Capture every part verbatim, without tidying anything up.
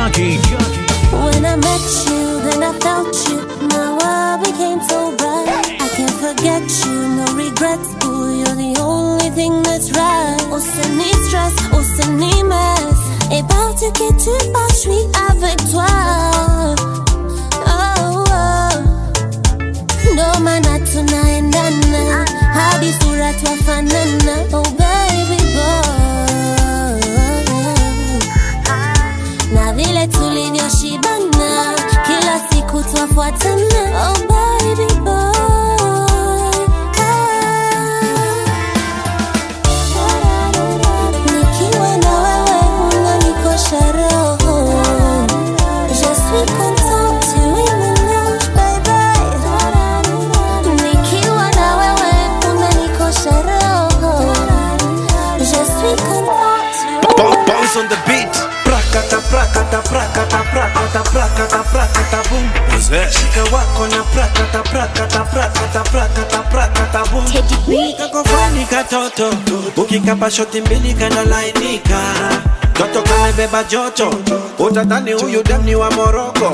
Junkie. When I met you, then I felt you. My world became so bright. I can't forget you, no regrets. Ooh, you're the only thing that's right. Oh, c'est ni stress, oh, c'est ni mess. Et partout que tu pars, je suis avec toi. Oh, oh. No mana tunaendana, hadi sura twafanana. Oh, baby boy. Na vile tulivyoshibana, kila siku twafuatana. Oh, baby boy. Nikiwa na wewe unanikosha roho. Je suis contente, tu es mon ange, baby. Nikiwa na wewe unanikosha roho. Je suis contente. Bounce on the beat. Prakata, prakata, prakata, prakata, prakata, prakata, boom. Shika wako na prakata, prakata, prakata, prakata, prakata, boom. Kako fani katoto, ukikapa shoti mbili kana lainika. Toto kamebeba joto, utatani huyu demni wa Moroko.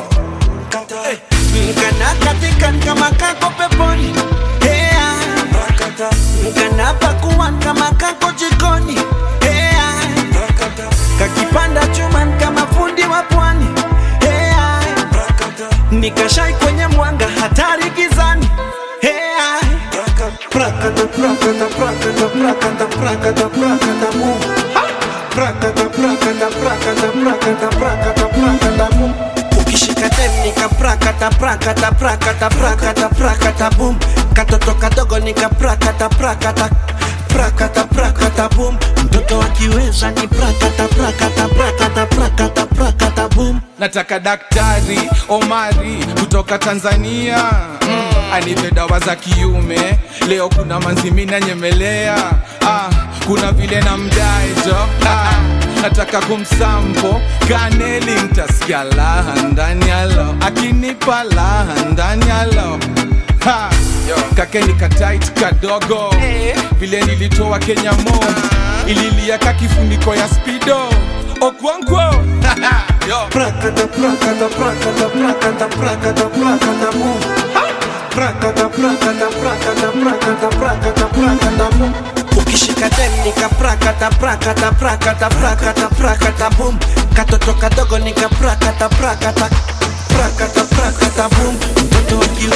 Mkana katika kama kako peponi. Hea, mkana pakuwan kama kako jikoni. Hea, kakipanda chuman kama fundi wa pwani. Hey, nikashai kwenye mwanga hatari gizani. Hey, prakata, prakata, prakata, prakata, prakata, prakata, boom. Prakata, prakata, prakata, prakata, prakata, prakata, boom. Ukishika dem nika prakata, prakata, prakata, prakata, prakata, boom. Katoto kadogo nika prakata, prakata, prakata, prakata, boom. Mtoto akiweza ni prakata, prakata, prakata, prakata, prakata, boom. Nataka daktari Omari kutoka Tanzania, mm, anipe dawa za kiume. Leo kuna manzimina nyemelea, ah, kuna vile na mdaejo, ah, nataka kumsampo kaneli mtasikia laha ndani alo. Akinipa laha ndani alo, ha, kake nika tight kadogo, vile nilitoa Kenya mo, ililia kakifuniko ya speedo. Okwankwo. Prakata, prakata, prakata, prakata, prakata, prakata, boom. Prakata, prakata, prakata, prakata, prakata, prakata, boom. Ukishika dem nika prakata, prakata, prakata, prakata, prakata, boom. Katoto kadogo nika prakata, prakata, prakata, prakata, boom. Mtoto akiu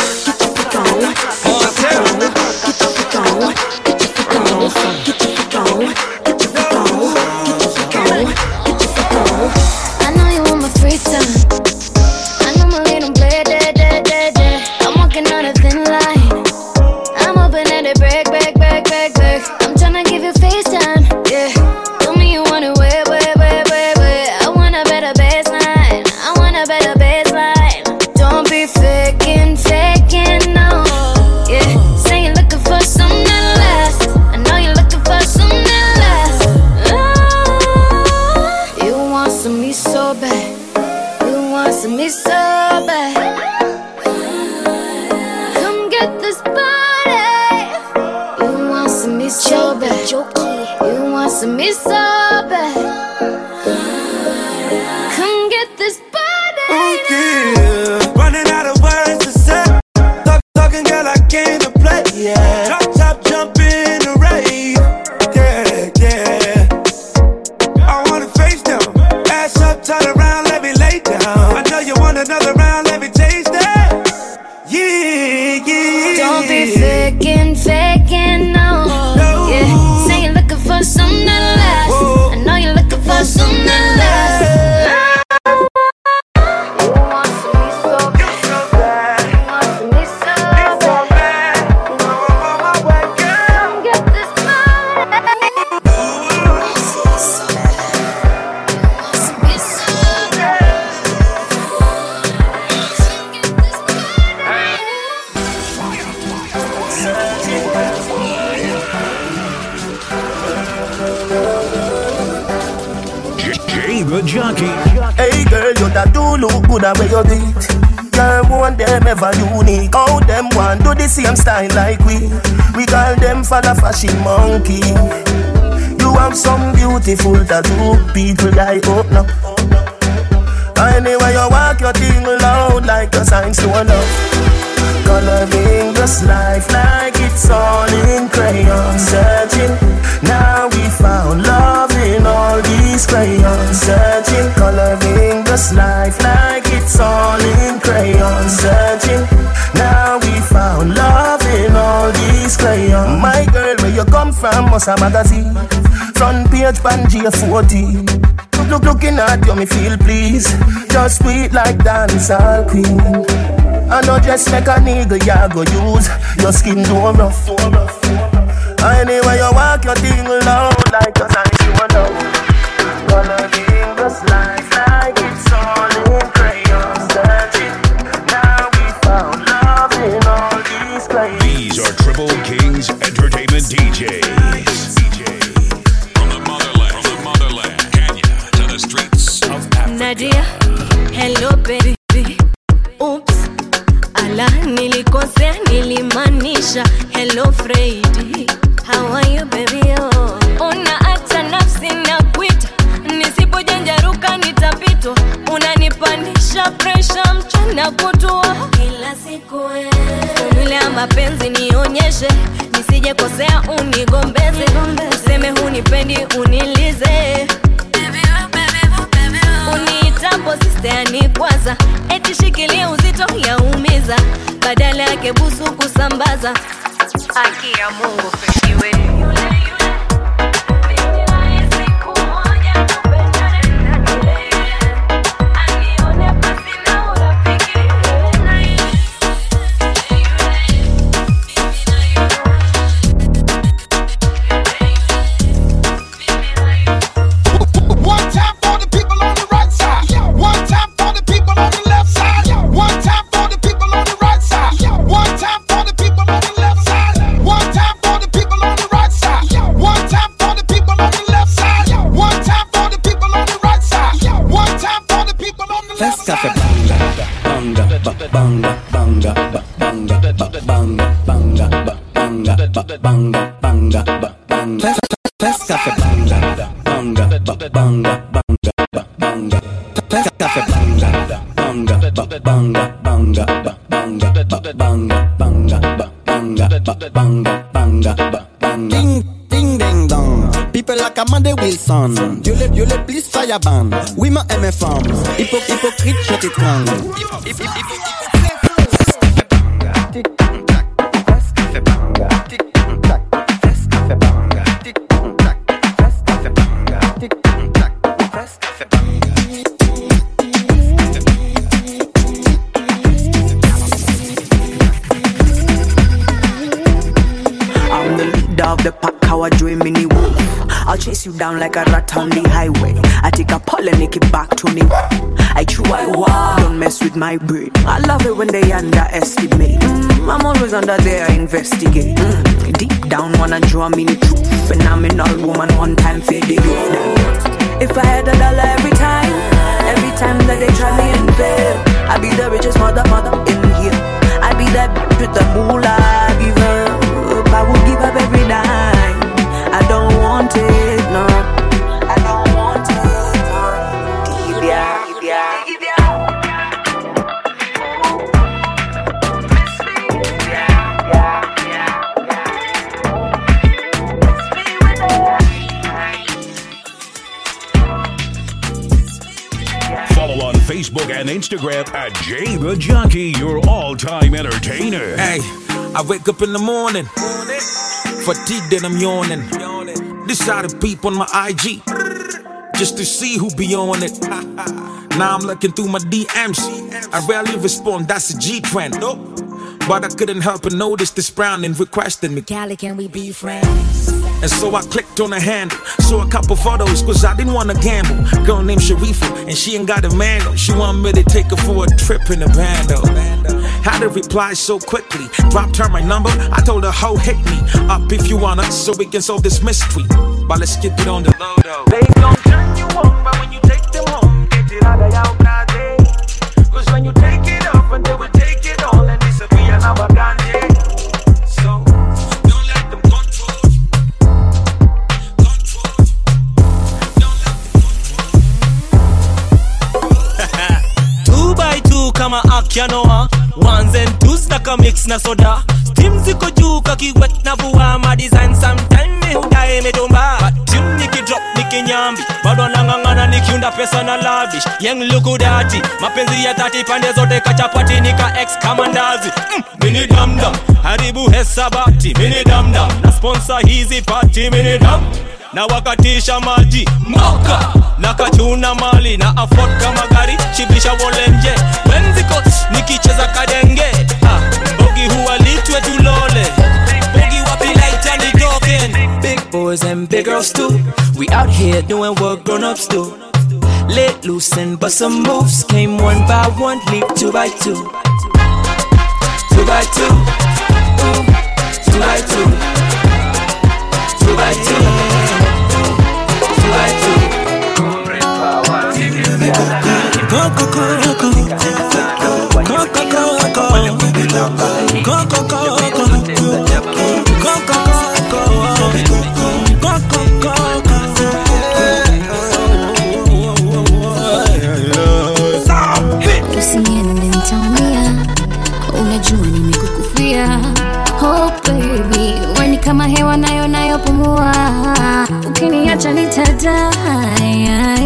I know you want my free time. I know my little play, day, day, day, day. I'm walking on a thin line. I'm hoping that it break, break, break, break, break. I'm tryna give you FaceTime, yeah. Tell me you want it, wait, wait, wait, wait, wait. I want a better baseline. I want a better baseline. Don't be faking, faking, no. Yeah, say you're looking for something that lasts. I know you're looking for something that lasts. Oh, you want some me so bad. You want some me so bad. Come get this body. You want some me so bad. You want some me so bad. Come get this body. okay. Running out of words to say. Talk, talking girl, I came to play. Yeah. Drop top, jump in the rave. Yeah, yeah. I wanna face them. Ass up, turn around, let me lay down. I know you want another round, let me taste that. Yeah, yeah. Don't be faking, faking, no. No. Yeah, say you're looking for something that lasts. Whoa. I know you're looking for something that lasts. You want some me so bad. You want some me so bad. Come get this body. You want some me so bad. Come get this Jay the Junkie. Hey girl, you da do look good at where you did. Girl, one them ever unique. All them want do the same style like we. We call them for the fashion monkey. You have some beautiful tattoo, people like open up. Anyway you walk your thing loud like a sign to a love. Coloring this life like it's all in crayon. Searching, now we found love in all these crayons. Searching, coloring this life like it's all in crayon. Searching, now we found love in all these crayons. My girl, where you come from, must a magazine. Front page, Pangea forty. Look, looking at you, me feel please. Just sweet like dancehall queen. I know just make a nigga, ya go use. Your skin too rough. Anyway you walk your thing loud like a sign to a love. Coloring this life like it's all in crayon. Searching, now we found love in all these crayons. These are Triple Kings Entertainment D Js. From the motherland, from the motherland, Kenya to the streets of Africa. Nadia, hello baby. Oops. Ala nilikosea nilimanisha. Hello Freddy, how are you baby oh. Unaacha nafsi na kuita, nisipojanjaruka nitapitwa. Unanipandisha pressure mchana kutua kila siku wewe. Formula ya mapenzi nionyeshe, nisije kosea unigombeze. Useme hunipendi unilize. Unitambo sister ni kwanza, eti shikilia uzito yaumiza. Badala yake busu kusambaza. Aki ya Mungu pekiwe. Wilson, Dieu le, Dieu le plus fireban. Oui, ma M F M. Hypo, hypocrite, petite gang. I'm the leader of the pack, how I dream mini wolf. I'll chase you down like a rat on the highway. I take a pull and make it back to me. I chew, I walk, don't mess with my brain. I love it when they underestimate. Mm, I'm always under there, I investigate. Mm, deep down, wanna draw me the truth. Phenomenal woman, one time for the youth. If I had a dollar every time, every time that they try me and fail, I'd be the richest mother, mother in here. I'd be that bitch with the moolah, give up. I would give up every dime. I don't want it, no. I don't want it, no. Give ya, give ya, give ya. Miss me, yeah, yeah, yeah. Miss me with it. Follow on Facebook and Instagram at Jay the Junkie, your all-time entertainer. Hey, I wake up in the morning, fatigued and I'm yawning. Decided to peep on my I G just to see who be on it. Now I'm looking through my D Ms. I rarely respond, that's a G trend. But I couldn't help but notice this brown and requesting me. Cali, can we be friends? And so I clicked on the handle, saw a couple photos, cause I didn't wanna gamble. Girl named Sharifa, and she ain't got a man though. She want me to take her for a trip in a bando. How to reply so quickly, dropped her my number, I told her, ho, hit me up if you wanna, so we can solve this mystery. But let's get it on the low though. They gon' turn you on, but when you take them home, get it out of your closet. Cause when you take it off, and they will take it all, and disappear now again. So don't let them control you. Control you. Don't let them control you. kama Akianoa. Ones and twos naka mix na soda. Steam ziko juu kakiwet na buwa. Ma design sometime me hudae metomba. But tune niki drop niki nyambi. Bado nangangana nikiunda pesa na lavish. Young lukudati mapenzi ya thati pande zote kachapati nika ex kama ndazi. mm, Mini dam dam haribu hesabati. Mini dam dam na sponsor hizi party. Mini dam na wakatisha maji moka na kachuna mali na afford kama gari shibisha wolenje wenziko nikicheza kadenge. ah, Bogi huwa litwe tulole Bogi wapi light and talking. Big boys and big girls too. We out here doing what grown-ups do. Let loose and bust some moves. Came one by one, leap two by two. Two by two. Ooh. Two by two. Two by two. Two by two. Go, go, go, go, go. Go, go, go, go. Go, go, go, go. Unajua nimekukufia. Oh baby, wani kama hewa nayo nayo pumua. Ukiniacha nitadai.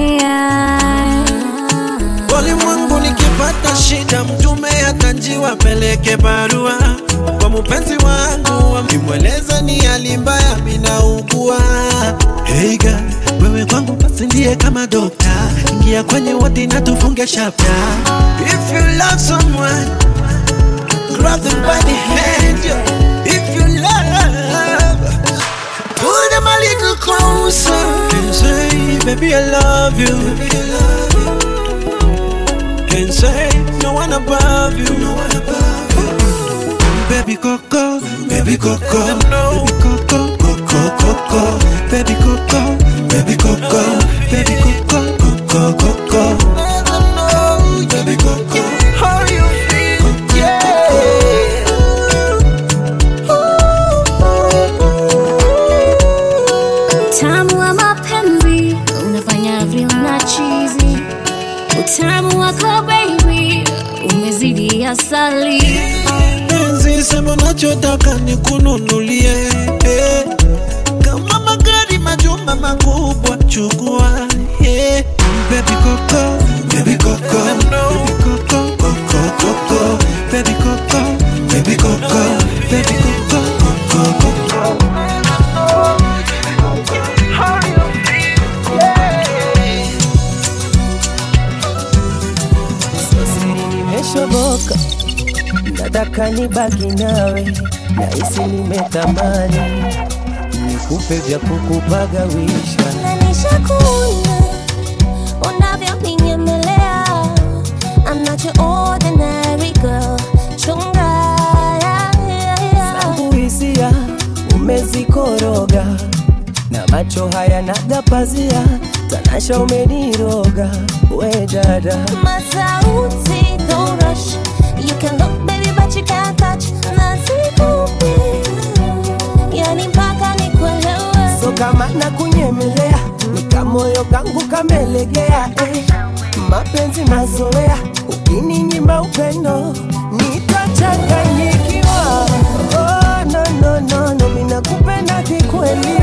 Walimwengu nikipata shida mtume atanjiwa peleke barua kwa mpenzi wangu nimweleza ni hali mbaya minaugua. Hey girl, wewe kwangu basi ndiye kama dokta. Ingia kwenye wodi na tufunge chapter. If you love someone, grab them by the hand, yeah. If you love, pull them a little closer and say, baby I love you, baby I love you. And say, no one above you, no one above you. Baby Coco, baby Coco, no. Baby Coco, Coco, Coco. Baby Coco, baby Coco, baby Coco, Coco, Coco. Baby Coco, how you feel? Yeah. Utamu wa mapenzi unafanya vile na cheesy. Utamu wako baby umezidi asali. Penzi sema unachotaka nikununulie, eh. Kama magari majumba makubwa chukua, eh. Baby Coco, baby Coco, baby Coco, Coco, Coco. Baby Coco, baby Coco, baby Coco, Coco, Coco. Nimeshoboka, nataka nibaki nawe, nahisi nimetamani nikupe vya kukupagawisha. Nishakuna unavyonyemelea. I'm not your ordinary girl. Chunga, yeah, yeah, yeah. Zangu hisia umezikoroga na macho haya nagapazia. Tanasha umeniroga we dada. Masauti, don't rush. You can look baby but you can't touch. Nasikupi, yani mpaka nikuelewe. So kama nakunyemelea nika moyo kangu kamelegea, eh. Mapenzi mazoea ukininyima upendo nitachanganyikiwa. Oh no no no no, mina kupenda kikweli.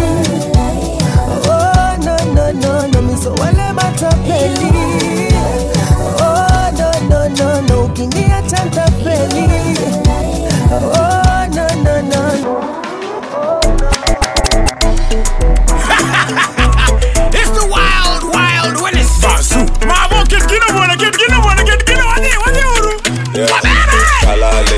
Oh no no no no, miso wale matapeli. Oh no no no no, ukiniacha ntapeli. Oh no no no no. It's the wild, wild Willis. Basu. Mama, get get up, wanna get get up, wanna get get up. What you, what you? Kalale,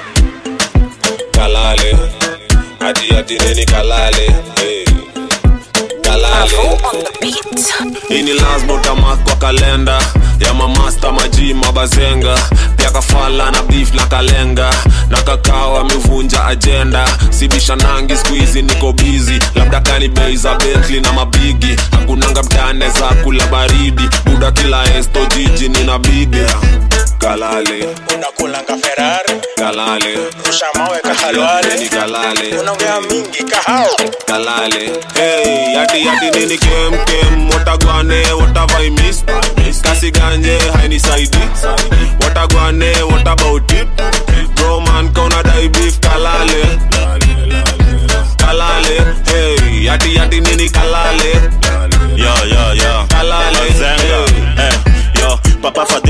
kalale, adi adi neni kalale, hey. Kalale. Ini lazima utamark kwa kalenda ya mamasta maji mabazenga. Pia kafala na beef na kalenga. Na kakao amevunja agenda. Sibisha nangi squeezy niko busy. Labda kani bei za Bentley na mabigi. Hakunanga mtane za kula baridi. Buda kila esto jiji nina bibi. Kalale, unakulanga Ferrari. Kalale, rusha mawe kahalwale. Nini kalale, unaongea mingi kahao. Kalale, hey, yati yati nini kem kem. Watagwane, what have I missed? Kasi ganje, haini saidi. Watagwane,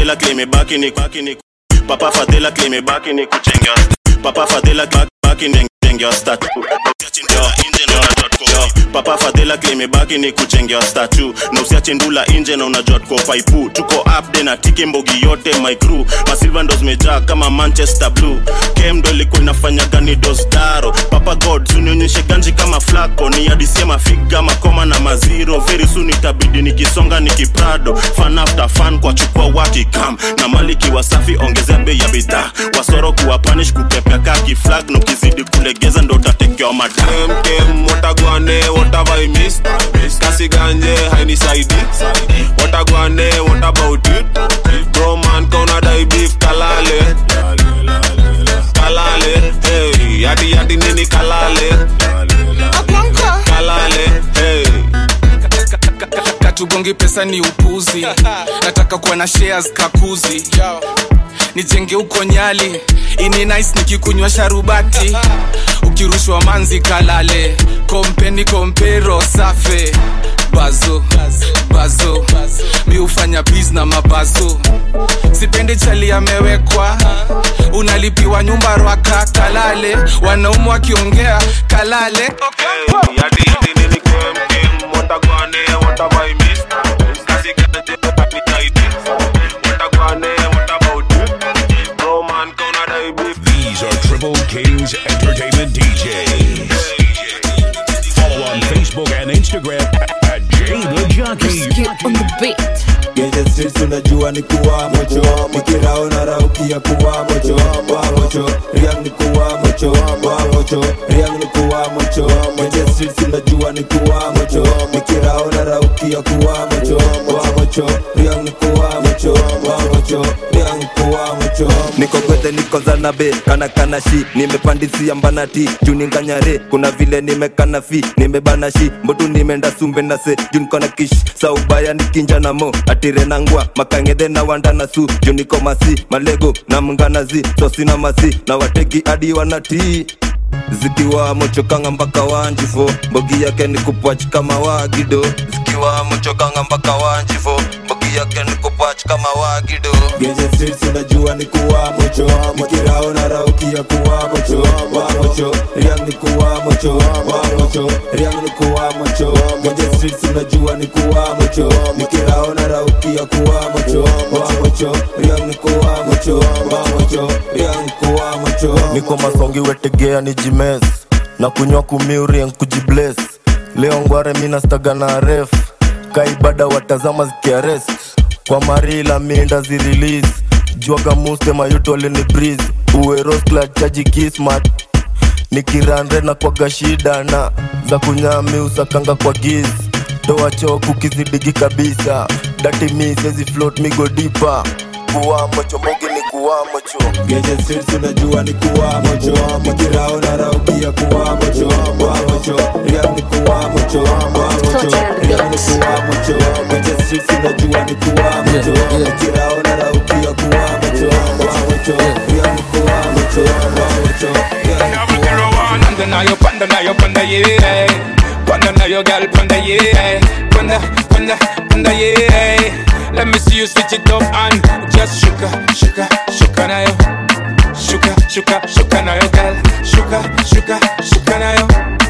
fadhila claim baki ni baki ni papa fadhila claim baki ni kujenga papa fadhila baki ni kujenga statue papa fadhila claim baki ni kujenga statue na usiache ndula nje na unajua tuko paipu tuko up de na tiki mbogi yote my crew masilva ndo zimejaa kama Manchester Blue kem ndo ilikuwa inafanya gani dostaro papa god unionyeshe ganji kama flako ni hadithi mafiga makoma na maziro very soon itabidi nikisonga nikiprado fan after fan kwa chukua wakikam na maliki wasafi ongezea bei ya bidhaa wasoro kuwa punish kupepea kaki flag no kizidi kulegeza ndo utatekewa madam kem watagwane whatever I missed kasi ganje hainisaidi watagwane what about it bro man kona dai beef kalale kalale hey yadi yadi nini kalale kalale hey katugongi pesa ni upuzi nataka kuwa na shares kakuzi nijenge uko Nyali ini nice nikikunywa sharubati ukirushwa manzi kalale kompeni kompero safe bazo bazo mi ufanya biz na mabazo sipendi chali amewekwa unalipiwa nyumba rwaka kalale wanaumu wakiongea kalale okay yadi yadi nini kem kem watagwane whatever I missed kasi ganje hainisaidi watagwane what about it bro man kona dai beef. These are Triple Kings Entertainment D Js. Follow on Facebook and Instagram at Jay the Junkie. Get on the beat. Geje streets unajua ni kuwa mocho Mikirao na rauki ya kuwa mocho Wa mocho, riang ni kuwa mocho Wa mocho, riang ni kuwa mocho Geje streets unajua ni kuwa mocho Mikirao na rauki ya kuwa mocho Wa mocho, riang ni kuwa mocho Wa mocho, riang ni kuwa mocho Niko kwete niko zanabe, kana kana shi Nimepandisi ya mbanati, juni nganyare Kuna vile nimekana fi, nimebana shi Mbotu nimeenda sumbe na se, juni kona kish Saubaya nikinja na mo, atire nangwa Makangede na wanda na su, juni komasi Malego na mnganazi, sosi na masi Na wateki adi wanati Zikiwa mochokanga mpaka wanjifo Mbogi yake ni kupwach kama wagido Zikiwa mochokanga mpaka wanjifo Mbogi yake ni kupwach kama wagido Geje streets unajua ni kuwa mocho Mikirao na rauki ya kuwa mocho Wa mocho, riang ni kuwa mocho Wa mocho, riang ni kuwa mocho Geje streets unajua ni kuwa mocho Mikirao na rauki ya kuwa mocho Wa mocho, riang ni kuwa mocho Wa mocho, riang ni kuwa mocho Niko masongi wetegea ni jimes Na kunywa kumiuri en kujibless Leo ngware mina staga na ref Kaibada watazama zikiarest Kwa marila minda zirelease Juaga muste mayuto lini breeze Uwe rose clad chaji kismat Nikiranre na kwa gashida na Za kunyami usakanga kwa giz Toa choku kizidigi kabisa Dati mi sezi float mi go deeper Kuwa mocho mogi ni kuwa mocho Geje streets unajua ni kuwa mocho Mikirao na rauki ya kuwa mocho Wa mocho, riang ni kuwa mocho Wa mocho, riang ni kuwa mocho Geje streets unajua ni kuwa mocho Mikirao na rauki ya kuwa mocho Wa mocho, riang ni kuwa mocho Wa mocho, riang ni kuwa mocho Panda na yo, panda na yo, panda yeah Panda na yo, girl, panda yeah Panda, panda, panda yeah Let me see you switch it up and just shuka, shuka, shuka na yo Shuka, shuka, shuka na yo, girl Shuka, shuka, shuka na yo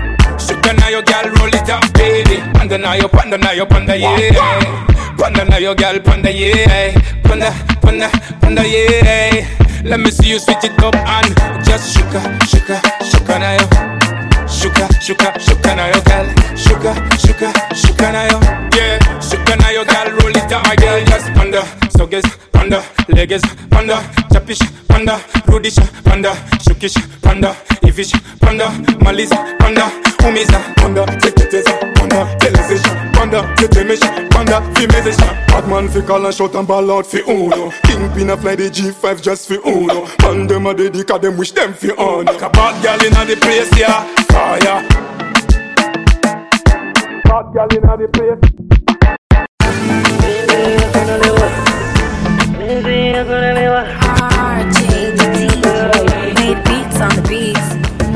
Shuka na yo, girl, roll it up, baby Panda na yo, panda na yo, panda yeah Panda na yo, girl, panda yeah Panda, panda, panda yeah Let me see you switch it up and just shuka, shuka, shuka na yo Shuka, shuka, shuka na yo, girl Shuka, shuka, shuka na yo Yeah, shuka na yo, girl, roll it up, my girl Just panda, soges, panda, leges, panda Chapish, panda, rudish, panda Shukish, panda, ifish, panda Maliza, panda, umiza, panda Teketeza, panda, telezesha, panda Tetemesha, panda, fimezesha Batman fi call and shout and ball out fi uno Kingpin a fly the G five just fi uno Man dem a dedica dem wish dem fi on Bad gal inna the place, yeah Fire Bad gal inna the place R J D J made beats on the beats.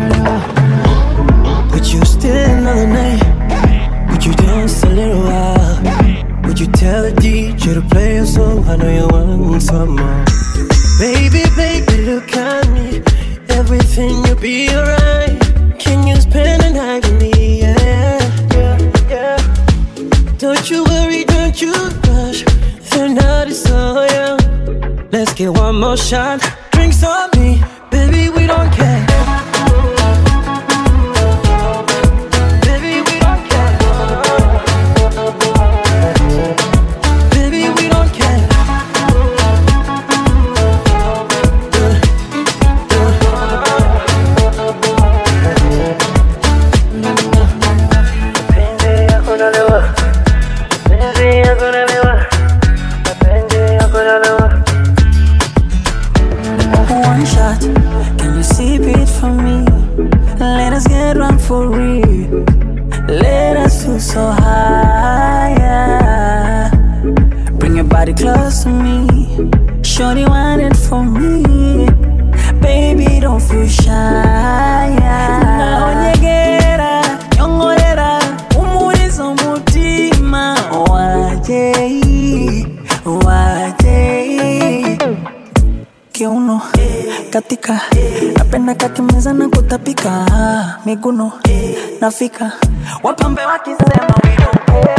Would you stay another night? Would you dance a little while? Would you tell the D J here to play your song, I know you want some more. Baby, baby, look at me. Everything will be alright. Can you spend the night with me? Yeah, yeah, yeah. Don't you worry, don't you rush. The night is so young. Let's get one more shot. Drinks on me, baby, we don't care. One shot, can you sip it for me? Let us get drunk for real. Let us feel so high, yeah. Bring your body close to me. Shorty want it for me. Baby, don't feel shy, yeah. Naonyegera, nyongorera, umurizo mutima. Wajei, wajei. Kiuno, katika, napenda kakimeza na kutapika. Miguno, nafika, wapambe wakisema we don't care.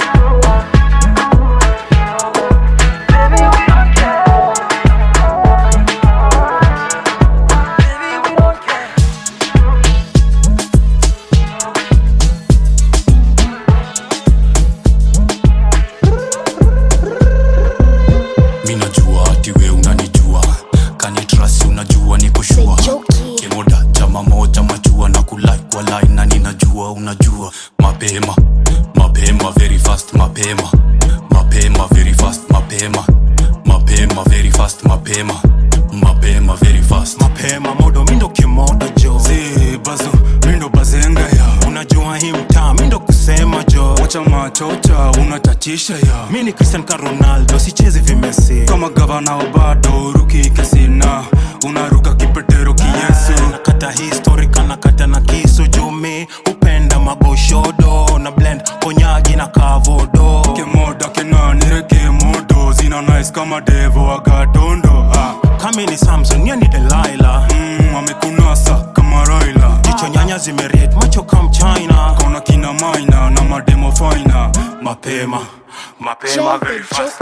Unajua mapema mapema very fast mapema mapema very fast mapema mapema very fast mapema mapema very fast mapema modo mindo kimodo jo zi bazo mindo bazenga ya unajua hii mtaa mindo kusema jo wacha machocha unatatisha ya mini Cristiano Ronaldo sichezi vimesi kama gavana bado ruki kasina unaruka kipetero kiyesu nakata historika nakata na kisu jume upenda magoshodo na blend konyagi na kavodo kemoda kenani reke modo zina nice kama devo agadondo ah. Kami ni Samson ya ni Delilah mm, amekunasa kama Raila jicho nyanya zimeret macho kam China kona kina maina na mademo faina mapema mapema very fast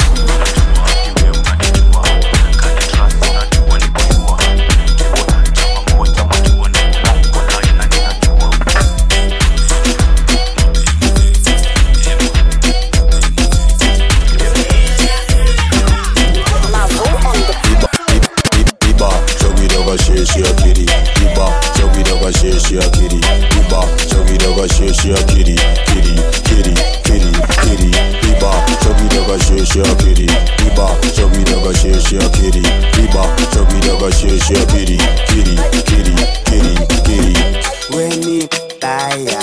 Sheshi akiri, iba, chogi doga sheshi akiri, iba, chogi doga sheshi akiri, kiri, kiri, kiri, kiri, iba, chogi doga sheshi akiri, iba, chogi doga sheshi akiri, iba, chogi doga sheshi akiri, kiri, kiri, kiri, kiri. When it tire,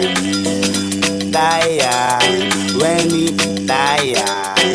tire, when it tire,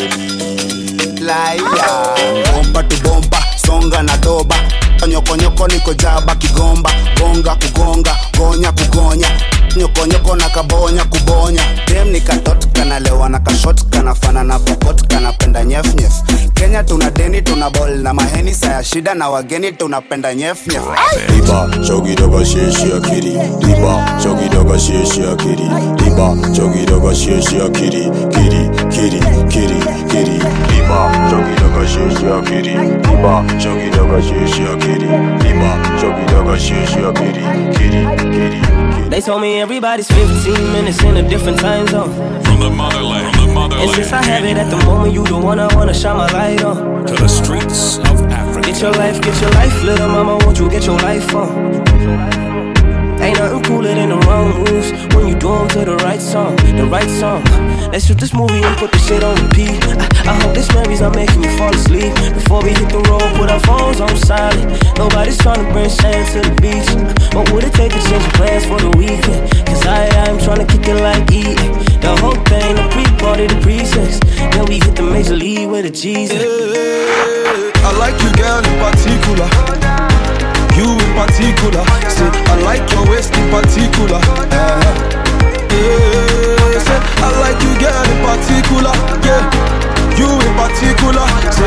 tire. Bomba to bomba, songa na doba. Nyoko nyoko niko jaba kigomba. Gonga kugonga, gonya kugonya. Nyoko nyoko na kabonya kubonya. Dem ni katot kanalewa na kashot. Kanafana na pokot kanapenda nyef nyef. Kenya tuna deni tuna bol na maheni. Saya shida na wageni tunapenda nyef nyef. Iba, chogi doga sheshi akiri. Iba, chogi doga sheshi akiri. Iba, chogi doga sheshi akiri. Kiri, kiri, kiri, kiri. Iba, chogi doga sheshi akiri. Iba, chogi doga sheshi akiri. Iba, chogi doga sheshi akiri. Kiri, kiri, kiri. They told me everybody's fifteen minutes in a different time zone. From the motherland, from the motherland. And since I have it at the moment, you the one I wanna shine my light on. To the streets of Africa. Get your life, get your life, little mama, won't you get your life on? Ain't nothing cooler than the wrong moves when you do them to the right song, the right song. Let's shoot this movie and put the shit on repeat. I, I hope this memories are making you fall asleep. Before we hit the road, put our phones on silent. Nobody's trying to bring sand to the beach. What would it take to change plans for the weekend? Cause I, I'm trying to kick it like eating. The whole thing, the pre-party, the pre-sex. Then we hit the major league with a G's. Yeah, I like you girl in particular. You in particular. Say, I like your waist in particular. uh, Yeah, say, I like you girl in particular. Yeah, you in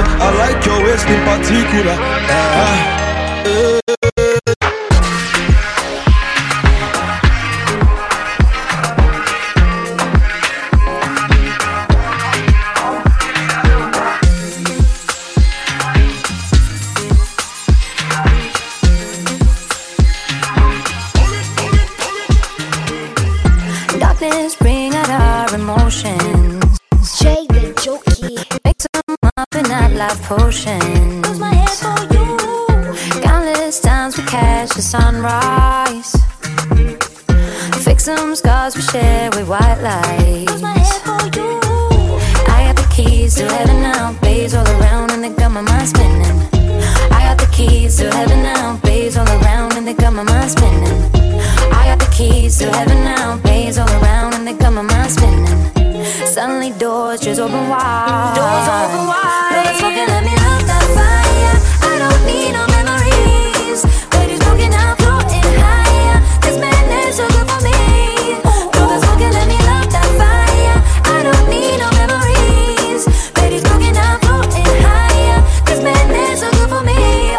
I like your waist in particular. Uh, uh. Darkness bring out our emotions. Jay the jokey. Mix them up in that life potion. Lose my head for you. Countless times we catch the sunrise. Fix some scars we share with white lights. Lose my head for you. I got the keys to heaven now. Bays all around and they got my mind spinning. I got the keys to heaven now. Bays all around and they got my mind spinning. I got the keys to heaven now. Bays all around and they got my mind spinning. Suddenly doors just open wide. Doors open wide. No, let's fucking let me love that fire. I don't need no memories. Ladies broken out, floating higher. This madness so good for me. No, let's fucking let me love that fire. I don't need no memories. Ladies broken out, floating higher. This madness so good for me.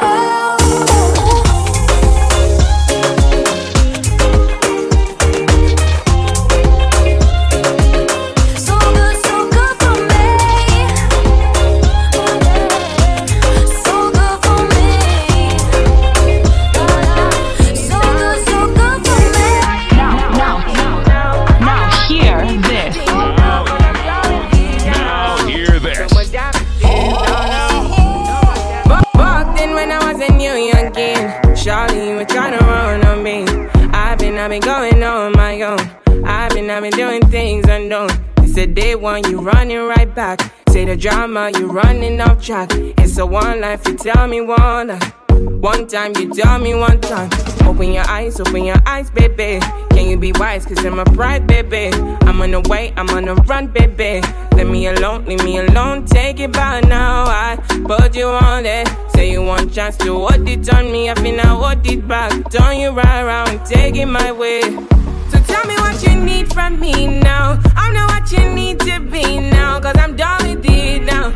I've been going on my own. I've been, I've been doing things unknown. They said day one, you running right back. Say the drama, you running off track. It's a one life, you tell me one life. One time, you tell me one time. Open your eyes, open your eyes, baby. Can you be wise, cause I'm a pride, baby. I'm on the way, I'm on the run, baby. Leave me alone, leave me alone. Take it back now, I put you on it. Say you want chance to hold it on me. I feel I hold it back. Turn you right around, take it my way. So tell me what you need from me now. I know what you need to be now. Cause I'm done with it now.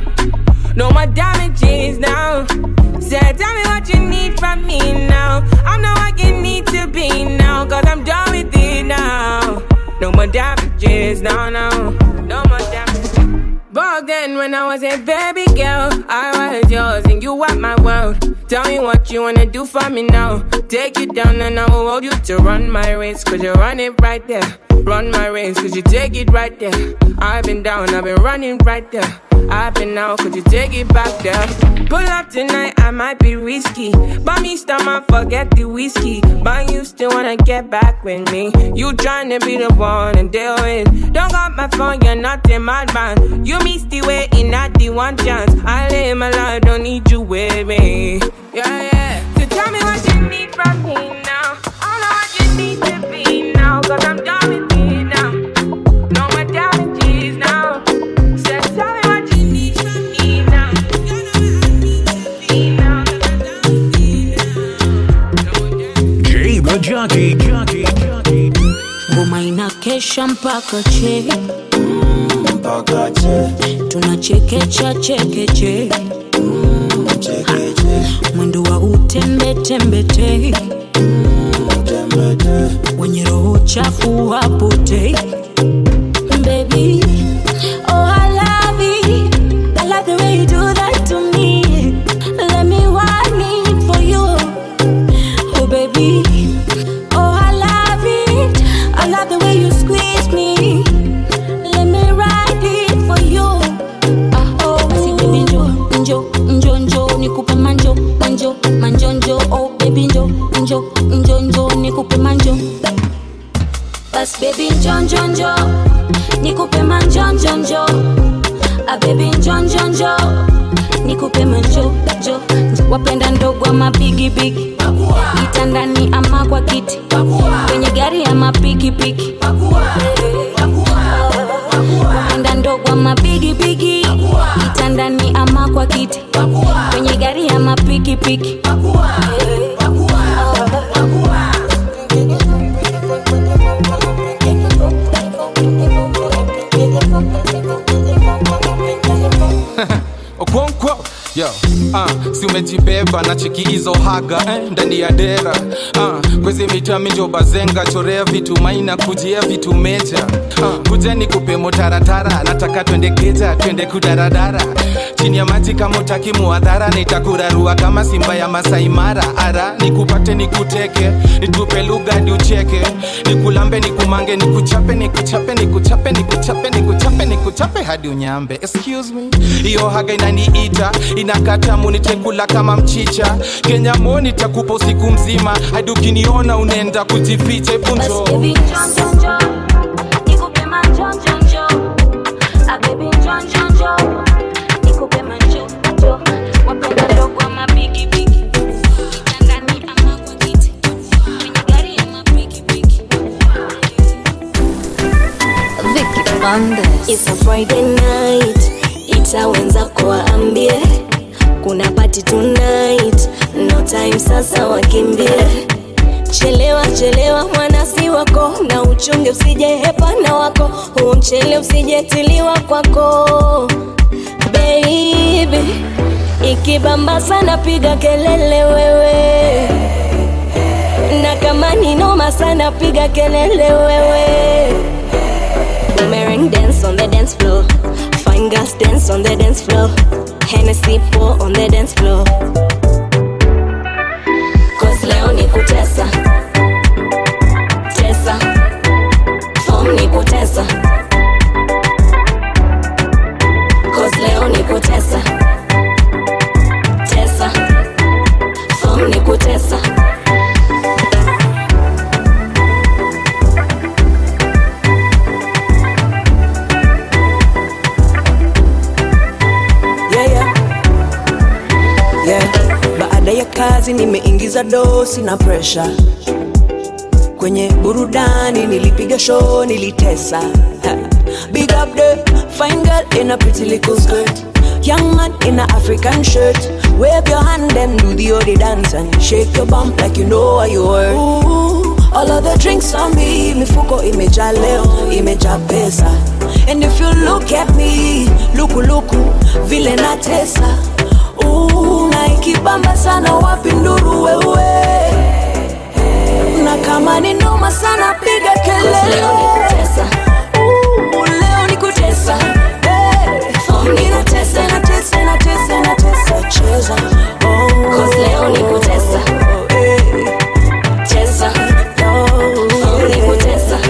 No more damages now. Say tell me what you need from me now. I know what you need to be now. Cause I'm done with it now. No more damages now, now. No more damages. Back then when I was a baby girl, I was yours and you were my world. Tell me what you wanna do for me now. Take you down and I will hold you to run my race. Cause you run it right there. Run my race cause you take it right there. I've been down, I've been running right there. I've been out, could you take it back there? Pull up tonight, I might be risky. But me stomach, forget the whiskey. But you still wanna get back with me. You tryna be the one and deal with. Don't got my phone, you're not a madman. You missed the way in at the one chance. I live my life, don't need you with me. Yeah, yeah. So tell me what you need from me now. I know what you need to be now. Cause I'm done with me now. No more damages now. So tell me what you need from me now. You know what I need to be now. Jay the Jockey, Jockey, Jockey. Ngoma inakesha mpaka che, mpaka che. Tunachekecha chekeche, chekeche. Mwendo wa utembe tembe te, tembe te. Wenye roho chafu hapote. Baby, oh I love it. I love the way you do that to me. Let me want it for you. Oh baby, oh I love it. I love the way you squeeze me. Let me ride it for you. Ah oh, si baby njo, njo, njo, njo, nikupe manjo, manjo, manjo, njo. Oh baby njo, njo, njo, njo, nikupe manjo. Bas baby njo, njo, njo, nikupe manjo, njo, njo. Ah baby njo, njo, njo, nikupe manjo, njo. Wapenda ndogo ama bigi bigi, kitandani ama kwa kiti, kwenye gari ama piki piki. Wapenda ndogo ama bigi bigi, kitandani ama kwa kiti, kwenye gari ama piki piki. Okonkwo, Yo, uh, si umejibeba na cheki hizo haga eh, ndani ya dera uh, kwezi mita minjo bazenga chorea vitu maina kujia vitu meja uh, kuja ni kupe motaratara nataka twende keja twende kudaradara chini ya maji kama utaki muadhara nitakurarua kama simba ya Masai Mara ara nikupate nikuteke nitupe lugha hadi ucheke nikulambe nikumange nikuchape nikuchape nikuchape nikuchape nikuchape nikuchape hadi unyambe excuse me hiyo haga inaniita inakata munitekula kama mchicha Kenya moni takupa usiku mzima hadi ukiniona unaenda kujificha punjo baby John John John nikupe ma John John John a baby John John John nikupe ma John John wapenda dogo ama bigi bigi ndani ama kwa kiti kwenye gari ama bigi bigi Vicky Bandes. It's a Friday night itawenza kuambie kuna party tonight no time sasa wakimbie chelewa chelewa mwanasi wako na uchunge usije hepana wako huo mchele usijetiliwa kwako baby ikibamba sana piga kelele wewe na kama ni noma sana piga kelele wewe boomerang dance on the dance floor fine girls dance on the dance floor Hennessy pour on the dance floor Cause leo ni kutesa Tesa Form ni kutesa Cause leo ni kutesa Tesa Form ni kutesa Baada ya kazi nimeingiza dosi na pressure kwenye burudani nilipiga show nilitesa ha. Big up the fine girl in a pretty little skirt young man in a African shirt wave your hand and do the odi dance and shake your bump like you know what you were. Ooh, all of the drinks on me mifuko imejaa leo imejaa pesa and if you look at me luku luku vile natesa Ooh, na ikibamba sana wapi nduru wewe na kama ni noma sana piga kelele leo ni kutesa Ooh, leo ni kutesa hey. Nina tesa na tesa na tesa na tesa cheza oh. Cause leo ni kutesa hey. Cheza oh. Ni kutesa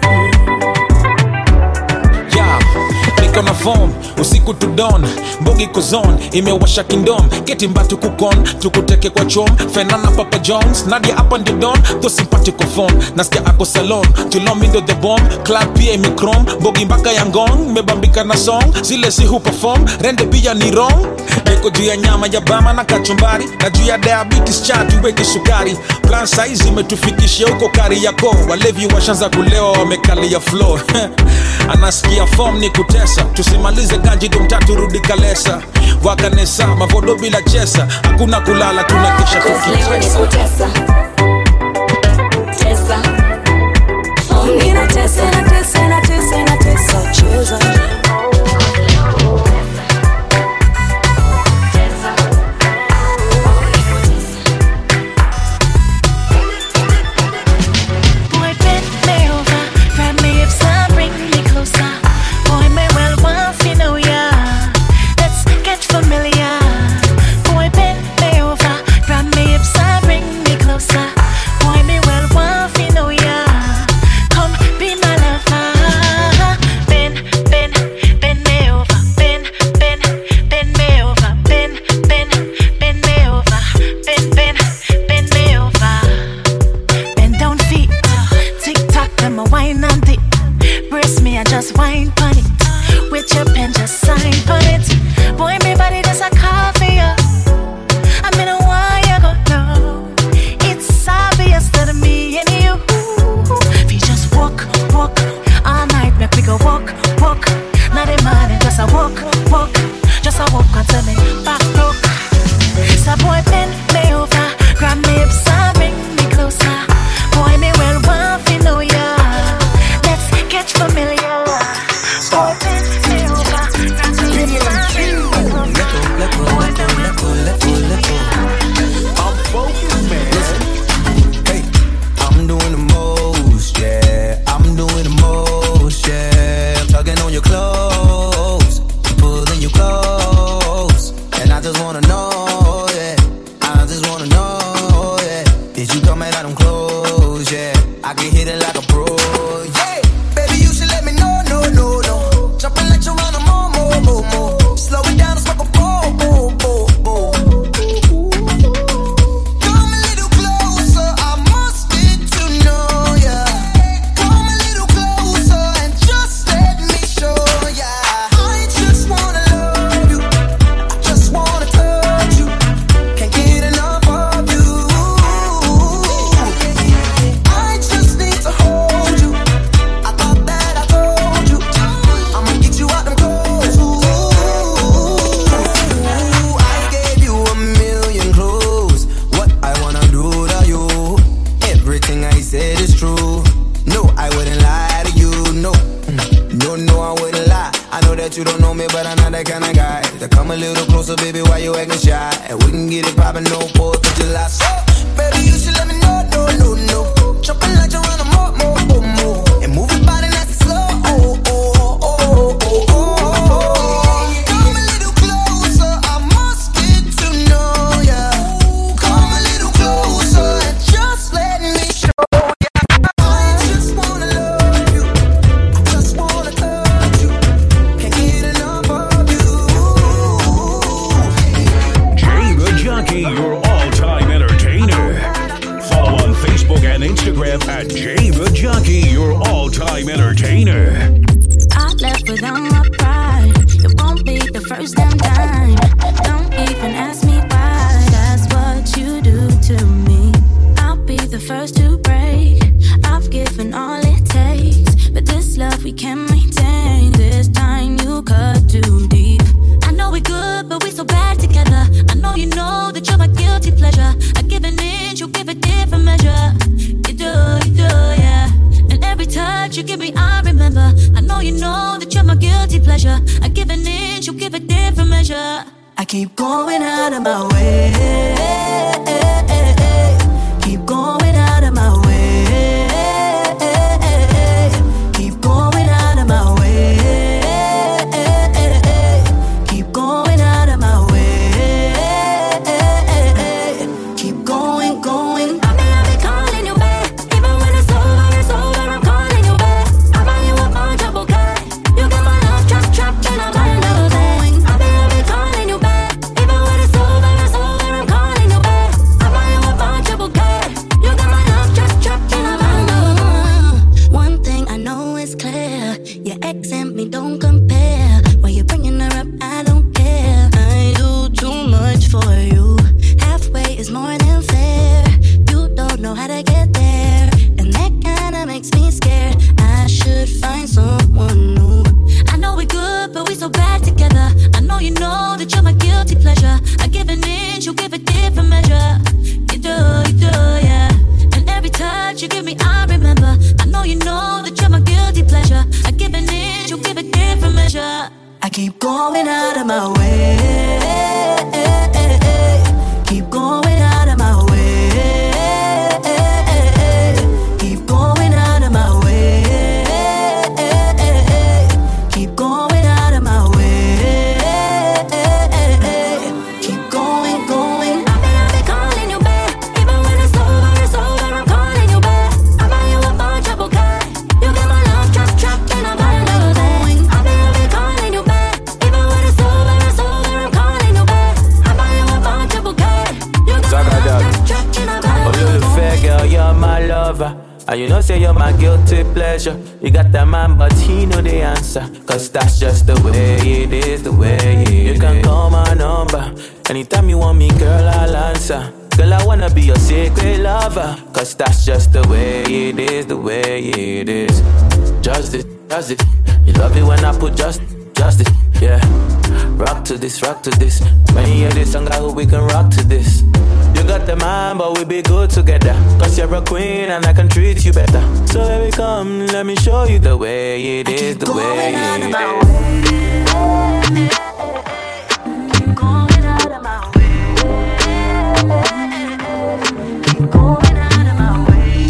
Yeah, niko na phone usiku to dawn Bogi kozon, imewasha kingdom Keti mbatu kukon, tukuteke kwa chom Fenana Papa Jones, Nadia up on the dawn To sympathico phone, nasikia ako salon Tulomindo the bomb, club pia imikrom Bogi mbaka yangong, mebambika na song Zile si hu perform, rende pia ni wrong Niko juu ya nyama ya bama na kachumbari Na juu ya diabetes chatu weke sukari Plan size imetufikishia huko kari yako Walevi washanza kulewa wamekali ya flow Anasikia form ni kutesa Tusimalize ganji dumtatu rudi kalesa Wakanesa, mavodo bila chesa Hakuna kulala tunakesha tukitesa Tesa Form ni na tesa na tesa na tesa na tesa cheza kind of guy to come a little closer, baby, why you acting shy? And we can get it poppin', no fourth of July. So, baby, you should let me know, no, no, no. Jumping like you're on a more, more, more, more. And move your body nice and slow, oh, oh, oh, oh, oh, oh. Come a little closer, I must get to know ya. Come a little closer and just let me show ya. I just wanna love you, I just wanna touch you. Can't get enough of you. Jay the Jockey, your all-time entertainer. Follow on Facebook and Instagram at Jay the Jockey, your all-time entertainer. I left without my pride. It won't be the first damn time. Don't even ask me why. That's what you do to me. I'll be the first to break. I've given all it takes, but this love we can't maintain. This time you cut too deep. I know we're good, but we're so bad together. I know you know that you're my guilty pleasure. I give an inch, you give a different measure. You do, you do, yeah. And every touch you give me, I remember. I know you know that you're my guilty pleasure. I give an inch, you give a different measure. I keep going out of my way. Keep going out of my way. Keep going out of my way. Keep going out of my way. Keep going, going. I mean, I've been calling you back. Even when it's over, it's over, I'm calling you back. I buy you up on trouble, guy. You got my love trapped, trapped, and I'm under that. I mean, I've been calling you back. Even when it's over, it's over, I'm calling you back. I buy you up on trouble, guy. You got my love trapped, trapped, and I'm under that. One thing I know is clear. Your ex and me don't compare. While you're bringing her up, I don't care. I do too much for you. Halfway is more than fair. You don't know how to get there, and that kinda makes me scared. I should find someone new. I know we're good, but we're so bad together. I know you know that you're my guilty pleasure. I give an inch, you give a different measure. You do, you do, yeah. And every touch you give me, I remember. I know you know that you're my guilty pleasure. I give an inch, you give a different measure. I keep going out of my way. Keep going out of my way. Keep going out of my way. Keep going out of my way. Keep going, going. I mean, I've been calling you back. Even when it's over, it's over, I'm calling you back. I buy you up on trouble, guy. You got my love trapped, trapped, and I'm under that. I mean, I've been calling you back. Even when it's over, it's over, I'm calling you back. I buy you up on trouble, guy. You got my love trapped, trapped, and I'm under that. Oh, you the fair girl, you're my lover. And you know say you're my guilty pleasure. You got that man, but he know the answer. Cause that's just the way it is, the way it is. You can call my number. Anytime you want me, girl, I'll answer. Girl, I wanna be your secret lover. Cause that's just the way it is, the way it is. Just it, just it. You love it when I put just, just it, yeah. Rock to this, rock to this. When you hear this song, I hope we can rock to this. You got the mind, but we be good together. Cause you're a queen and I can treat you better. So baby, come, let me show you the way it is, the way it is. Keep going out of my way. Keep going out of my way.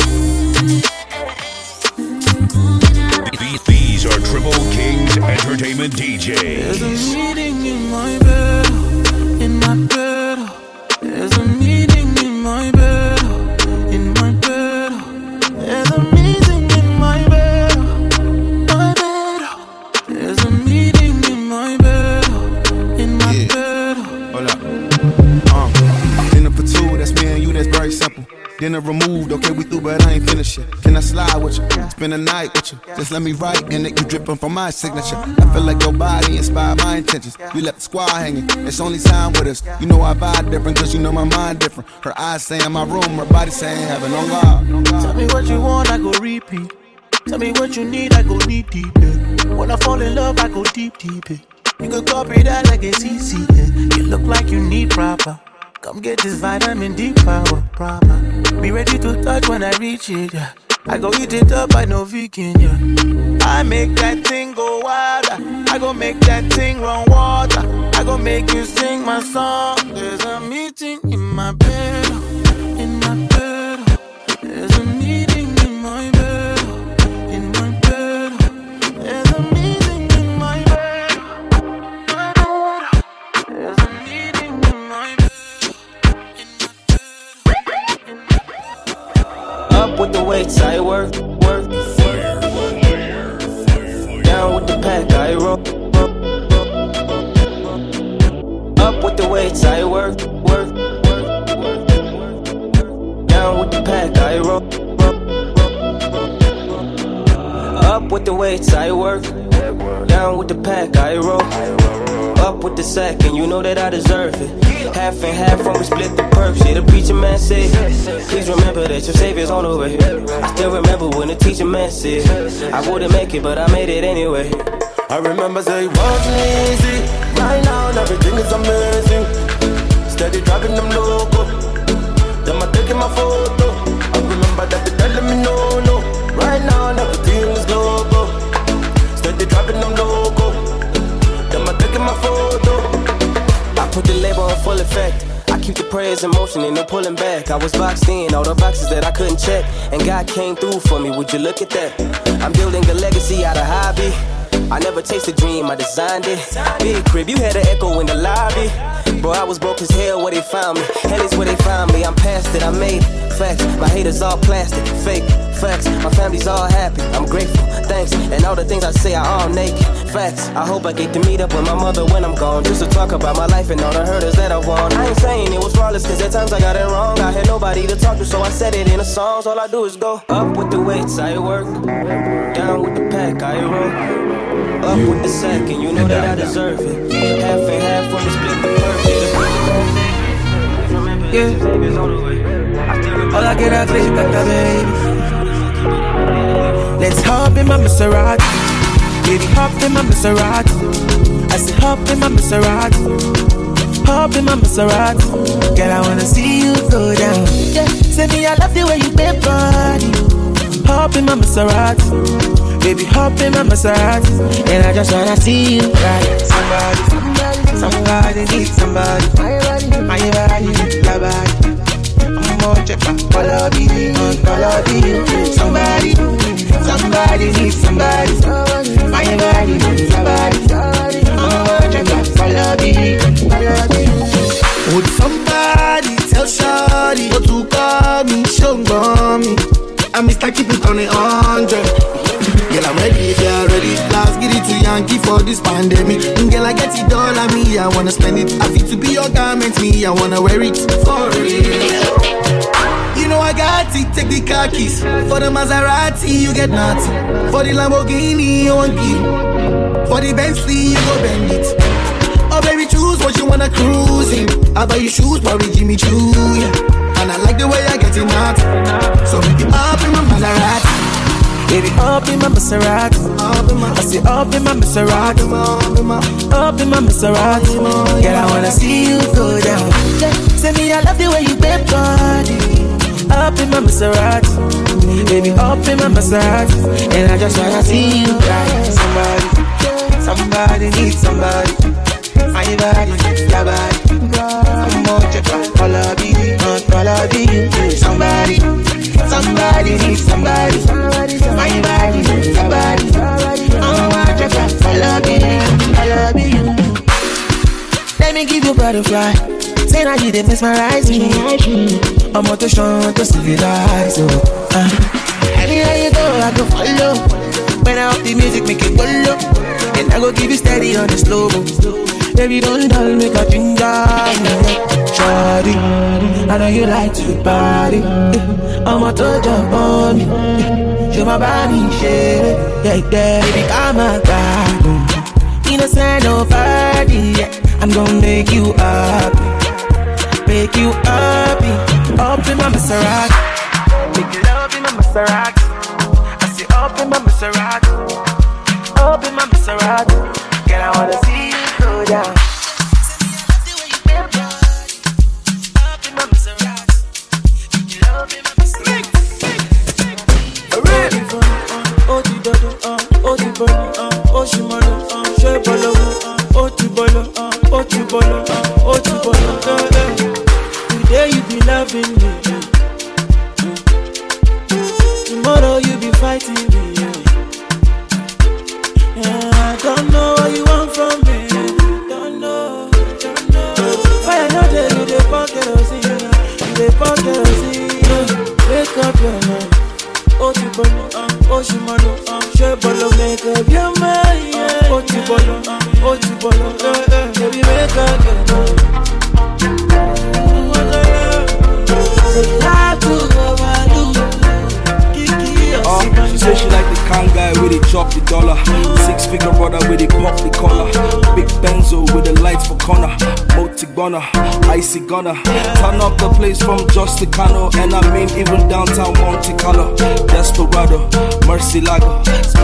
These are Triple Kings Entertainment D Js. There's a meeting in my bed, in my bed. There's a meeting in my bed, in my bed. There's a meeting in my bed, my bed. There's a meeting in my bed, in my yeah. bed. Hold up. Uh, dinner for two, that's me and you, that's very simple. Dinner removed, okay, we through, but I ain't finished yet. Can I slide with you? Spend the night with you. Just let me write, and it you dripping from my signature. I feel like your body inspired my intentions. You left the squad hanging, it's only time with us. You know I vibe different, cause you know my mind different. Her eyes say in my room, her body saying heaven on God. Tell me what you want, I go repeat. Tell me what you need, I go deep, deep. Yeah. When I fall in love, I go deep, deep. Yeah. You can copy that like it's easy. Yeah. You look like you need proper. Come get this vitamin D power, proper. Be ready to touch when I reach it, yeah. I go eat it up, I know vegan, yeah. I make that thing go wilder. I go make that thing run water. I go make you sing my song. There's a meeting in my bed, in my bed. There's a meeting in my bed, in my bed. There's a meeting in my bed. There's a meeting in my bed. Up with the weights, I work, work. Down with the pack, I roll. Up with the weights, I work, work. Down with the pack, I roll. Up with the weights, I work. Down with the pack, I roll. Up with the sack, and you know that I deserve it. Half and half when we split the perks. Yeah, the preacher man said, please remember that your savior's on the way. I still remember when the teacher man said, I wouldn't make it, but I made it anyway. I remember say it wasn't easy. Right now everything is amazing. Steady driving them loco. Them a taking my photo. I remember that they telling me no, no. Right now everything is global. Steady driving them loco. Them a taking my photo. I put the label on full effect. I keep the prayers in motion and no pulling back. I was boxed in, all the boxes that I couldn't check. And God came through for me, would you look at that? I'm building a legacy out of hobby. I never chased a dream, I designed it. Big crib, you had an echo in the lobby. Bro, I was broke as hell where they found me. Hell is where they found me, I'm past it, I made it. Facts, my haters all plastic, fake. Facts, my family's all happy, I'm grateful, thanks. And all the things I say are all naked. Facts, I hope I get to meet up with my mother when I'm gone. Just to talk about my life and all the hurdles that I won. I ain't saying it was flawless, cause at times I got it wrong. I had nobody to talk to, so I said it in the songs. All I do is go up with the weights, I work. Down with the pack, I roll. Up with the sack, and you know that I deserve it. Half and half when we split the bird. Yeah. All I get out is you got that baby. Let's hop in my Maserati. Baby, hop in my Maserati. I said hop in my Maserati. Hop in my Maserati. Girl, I wanna see you go down. Yeah. Say me, I love the way you bend body. Hop in my Maserati. Baby, hop in my Maserati. And I just wanna see you ride. Somebody, somebody needs somebody. My body, my body, your body. I'm more check my quality, quality. Somebody, somebody needs somebody. My body, your body. I'm more check my quality, quality. Would somebody tell Shawty what to call me? Show me. I'm Mister Keep it on a hundred. Girl, I'm ready if you're ready. Last get it to Yankee for this pandemic. Girl, I get it all on me, I wanna spend it. I feel to be your garment, me, I wanna wear it for real. You know I got it, take the car keys. For the Maserati, you get nothing. For the Lamborghini, you want give. For the Bentley, you go bend it. Oh baby, choose what you wanna cruise in. I buy you shoes, probably Jimmy Choo, yeah. And I like the way I get it out. So make it up in my Maserati. Baby, up in my Maserati. I say up in my Maserati. Up in my Maserati. Girl, I wanna see you go down. Say me, I love the way you bend body. Up in my Maserati. Baby, up in my Maserati. And I just wanna see you ride. Somebody, somebody needs somebody. My body, your body. I'm more check all of you, all of you. Somebody, somebody needs somebody. My body, your body. I'm more check all of you, all of you. Let me give you butterfly. Say now you did mesmerize me. I'm out to show to civilize. Uh, anywhere you go, I go follow. When I up the music, make it go low. And I go give you steady on the slow mo. Baby, don't dull, make a ginger. Shawty, I know you like to party. I'm out to jump on me. Show my body, shit. Yeah, yeah, baby, come on, God. Innocent, nobody. Yeah. I'm gonna make you happy. Make you happy. Up in my Maserati. Make you love in my Maserati. I say up in my Maserati. Up in my Maserati. Girl, I wanna see you go down. Chibolo, oh Chibolo, eh, eh. Today you be loving me, tomorrow you be fighting me. Yeah, I don't know what you want from me. Don't know, don't know. Fire no day, you dey pour kerosene, you dey pour kerosene. Wake up your mind, oh Chibolo, oh Chibolo, Chibolo, make up your mind. Oh Chibolo, oh Chibolo, baby make up your mind. Say lie to overdo. Uh, she said she like the kind guy with the chop the dollar. Six figure brother with the pop the collar. Big Benzo with the lights for corner. Multi gunner, icy gunner. Turn up the place from Justicano. And I mean even downtown Monte Carlo. Desperado, Mercy Lago.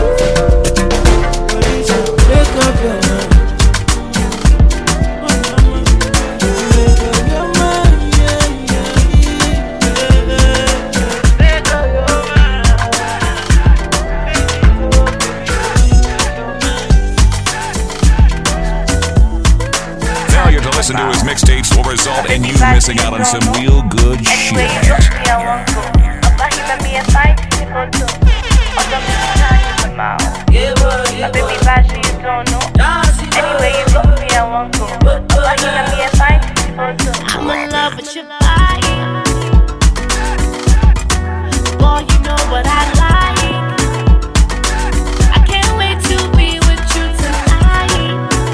Wake up your mind. Listen to his mixtapes will result in you missing out on some real good shit. I'm in love with your body. Boy, you know what I like. I can't wait to be with you tonight.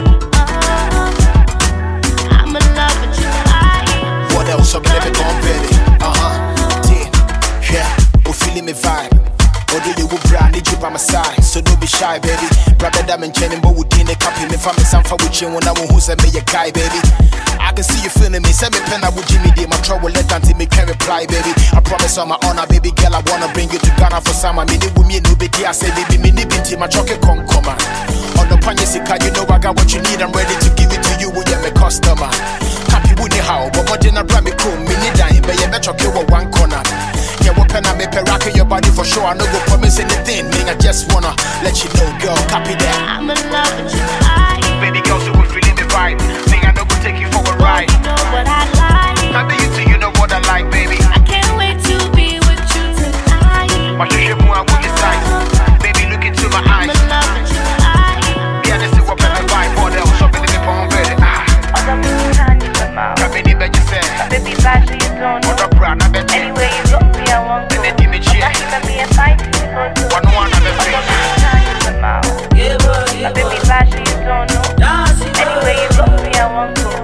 What else? I'm never gonna bet it. Uh huh. Yeah, yeah. Oh, feeling me vibe. Although you will brand, need you by my side. So don't be shy, baby. Brother, that man, Jenny, but would in a copy me from me, some for with you when I want who's a me a guy, baby. I can see you feeling me. Send me pen, I would Jimmy D. My trouble, let until me can reply, baby. I promise on my honor, baby girl, I wanna bring you to Ghana for summer. Me, with me, no baby. I say, baby, me, nip into my chocolate con come on. On the pan, you see, you know I got what you need. I'm ready to give it to you when you're my customer. Wouldn't how, but what did I bring me cool? Me need dying, but you better kill one corner. Yeah, what can I make a rock in your body for sure? I no go promise anything, me. I just wanna let you know, girl, copy that. I'm in love with your body. Baby girl, so we're feeling the vibe. Me, I no go take you for a ride. You know what I like. Not that you two, you know what I like, baby. I can't wait to be with you tonight. My shit, I will decide. Baby, look into my eyes. I'm in love with your body. Yeah, this is what I'm vibe for. They'll shop in the phone, baby. Ah. Baby, bet you say. Baby, bash you don't know. What up, brand? I bet you. Anyway, you go, me, I want to. Then they give me shit. One one, I bet you. Baby, bash you don't know. Anyway, you go, me, I want to.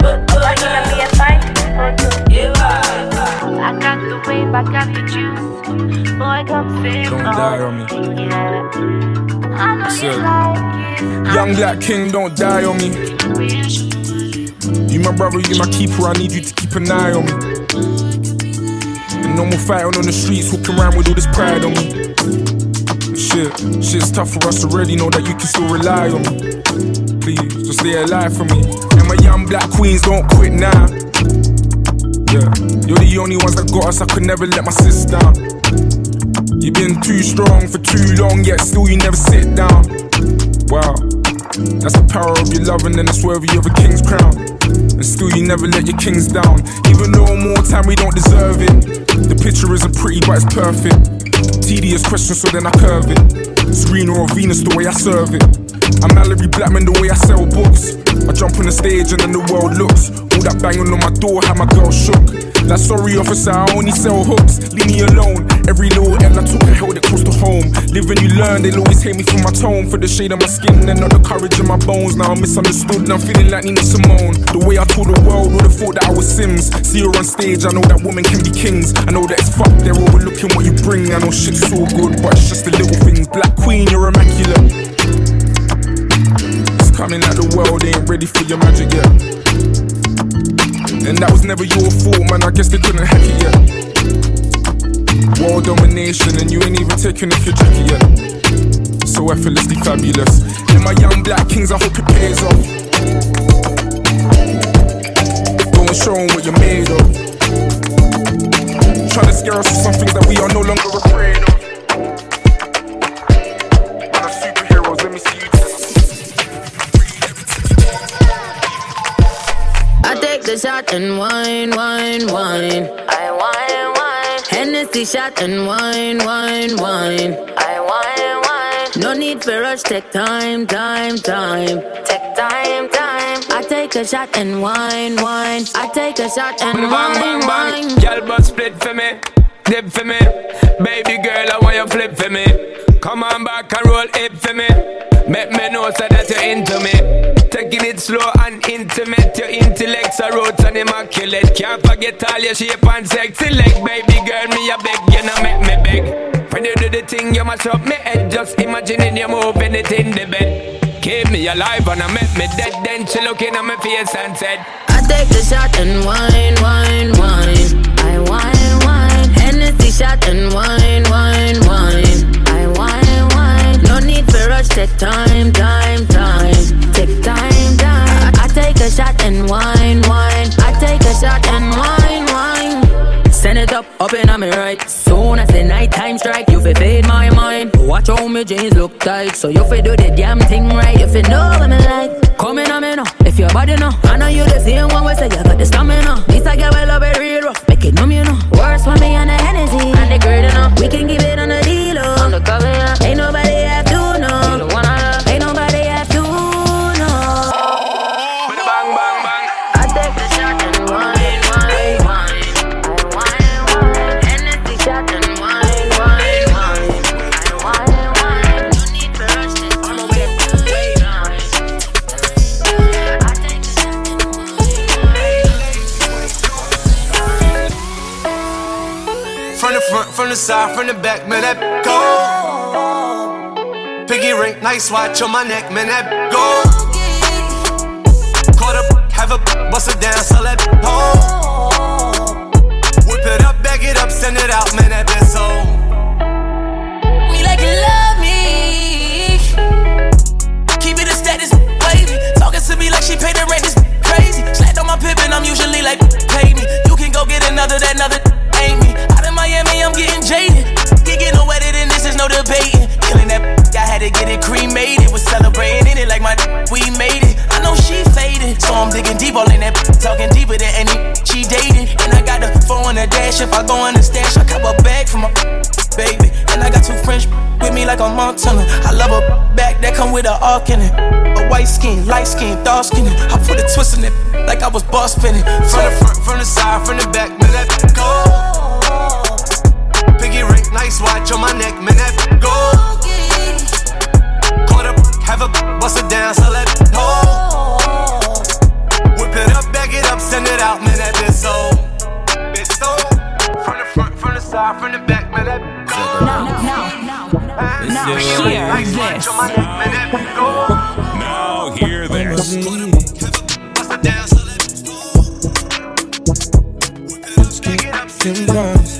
I got the wave, I got the juice. Boy, come fit. Don't die on me. Yeah. I know you like it. Young Black King, don't die on me. You my brother, you my keeper, I need you to keep an eye on me. And no more fighting on the streets, walking around with all this pride on me. Shit, shit's tough for us already, know that you can still rely on me. Please, just stay alive for me. And my young black queens, don't quit now. Yeah, you're the only ones that got us, I could never let my sis down. You've been too strong for too long, yet still you never sit down. Wow, that's the power of your love and then it's worthy of a king's crown. And still you never let your kings down. Even though more time we don't deserve it. The picture isn't pretty but it's perfect. Tedious question so then I curve it. Serena or Venus the way I serve it. I'm Mallory Blackman the way I sell books. I jump on the stage and then the world looks. All that banging on my door had my girl shook. That sorry officer, I only sell hooks. Leave me alone. Every little L I took, I held it close to home. Live and you learn, they'll always hate me for my tone. For the shade of my skin and not the courage in my bones. Now I'm misunderstood and I'm feeling like Nina Simone. The way I told the world, would've thought that I was Sims. See her on stage, I know that women can be kings. I know that it's fucked, they're overlooking what you bring. I know shit's so good, but it's just the little things. Black queen, you're immaculate. It's coming like the world ain't ready for your magic yet. And that was never your fault, man, I guess they couldn't hack it yet. World domination and you ain't even taking off your jacket yet. So effortlessly fabulous. And my young black kings, I hope it pays off. Go and show them what you're made of. Trying to scare us with some things that we are no longer afraid of. Man, are superheroes, let me see you. take the shot and wine, wine, wine. I wine, wine. Hennessy shot and wine, wine, wine. I wine, wine. No need for rush, take time, time, time. Take time, time. I take a shot and wine, wine. I take a shot and bang, wine, bang, bang. wine. Girl, but split for me, dip for me. Baby girl, I want you flip for me. Come on back and roll it for me. Make me know so that you're into me. Taking it slow and intimate. Your intellect's a roots and immaculate. Can't forget all your shape and sexy leg. Baby girl, me a beg, you know make me beg. When you do the thing, you mash up me head. Just imagining you moving it in the bed. Keep me alive and I make me dead. Then she looking at my face and said, I take the shot and wine, wine, wine. I wine, wine. Hennessy shot and wine, wine, wine. I wine, wine. No need for rush, take time, time, time. Take time, time. I take a shot and wine, wine. I take a shot and wine, wine. Send it up, up in on me right. Soon as the night time strike, you fi fade my mind. Watch how me jeans look tight, so you fi do the damn thing right. You fi know what me like. Come in on me now, if your body know. I know you the same one we say you got the stamina. This I get well love it real rough, make it numb you know. Worse for me on the Hennessy and the girl you know. We can give it on the deal on the cover. Yeah. Ain't nobody have to know. You the one I love. Ain't nobody have to know. bang, bang, bang. I take the shot and wine, wine, wine. I wine, wine. Hennessy shot and wine, wine, wine. I wine, wine. No need for rush, take time, take time. I take the shot and wine. From the front, from the side, from the back, man, that go. Piggy ring, nice watch on my neck, man, that go. Caught up, have a bust it down, so let go. Whip it up, bag it up, send it out, man, that been so. Me like you love me. Keep it a status, wavy. Talking to me like she paid the rent, this crazy. Slapped on my pippin', I'm usually like, pay me. You can go get another, that another ain't me. Out in Miami, I'm getting jaded. Get get no wetter than this, is no debating. Killing that, I had to get it cremated. Was celebrating in it like my we made it. I know she faded, so I'm digging deep all in that. Talking deeper than any she dated. And I got the four on the dash. If I go in the stash, I cop a bag for my baby. And I got two French with me like a Montana. I love a back that come with a arc in it. A white skin, light skin, dark skin. I put a twist in it like I was boss spinning. From the front, from the side, from the back, man, that go. Piggy ring, nice watch on my neck, man, that go. Caught up, have a bust it down, so let go. Whip it up, bag it up, send it out, man, that been so. Been so. From the front, from the side, from the back, man, that go. Now, now, now, now, hear nice watch on my neck, man, that go. Now hear this. Bust it down, so let go.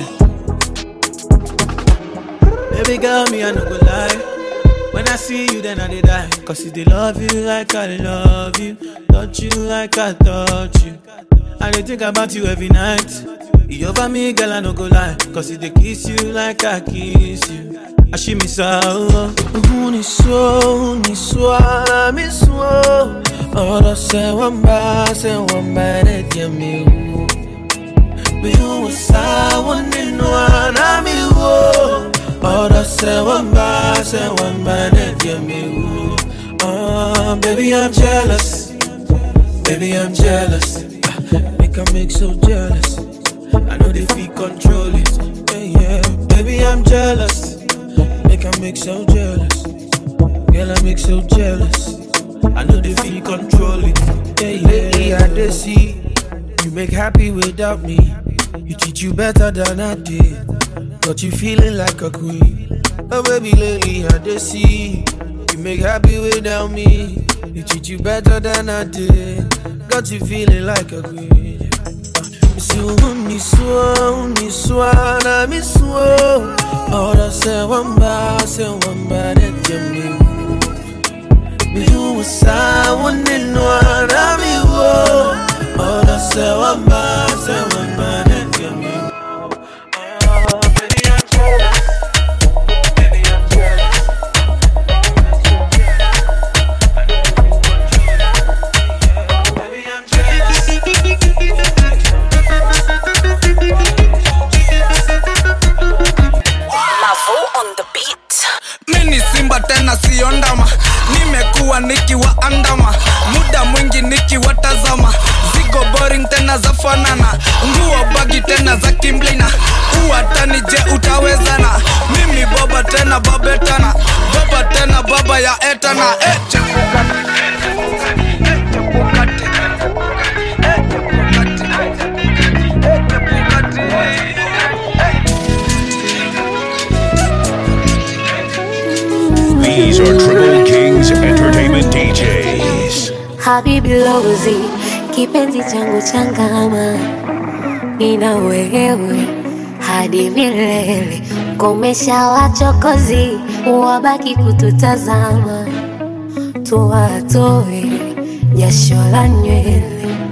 Baby girl, me I no go lie. When I see you, then I dey die. Cause if they love you like I love you, touch you like I touch you, I dey think about you every night. You over me, girl, I no go lie. Cause if they kiss you like I kiss you, I she miss out. Uni so, uni so, I miss you. Ora se wamba, se wamba, ne diami. Me usa, wani no anami wo. Ora se wamba, se wamba, ne diami. Ah, baby, I'm jealous. Baby, I'm jealous. Make I make so jealous. I know they feel control it. Yeah, yeah. Baby, I'm jealous. Make I make so jealous. Girl, I make so jealous. I know they feel control it. Yeah, yeah. Lately I did see you make happy without me. You treat you better than I did. Got you feeling like a queen. Oh baby, lately I did see you make happy without me. You treat you better than I did. Got you feeling like a queen. Miss you, miss you, miss you, I miss you. Ora se wamba, se wamba, ne jami. Me you sa wani no arami wo. Ora se wamba, se wamba, ne jami. Baby, I'm jealous. Baby, I'm jealous. Baby, I'm jealous. tazama. Zigo boring tena za fanana, nguo bagi tena za kimblina. Uatani je utawezana, mimi baba tena babetana. Baba tena baba ya etana. Eh, chepukati, eh, chepukati, eh, chepukati, eh, chepukati, eh, chepukati. These are Triple Kings Entertainment D Js. Habibi Lozi, kipenzi changu changama, nina wewe hadi milele. Komesha wachokozi, wabaki kututazama, tuwatoe jasho la nywele.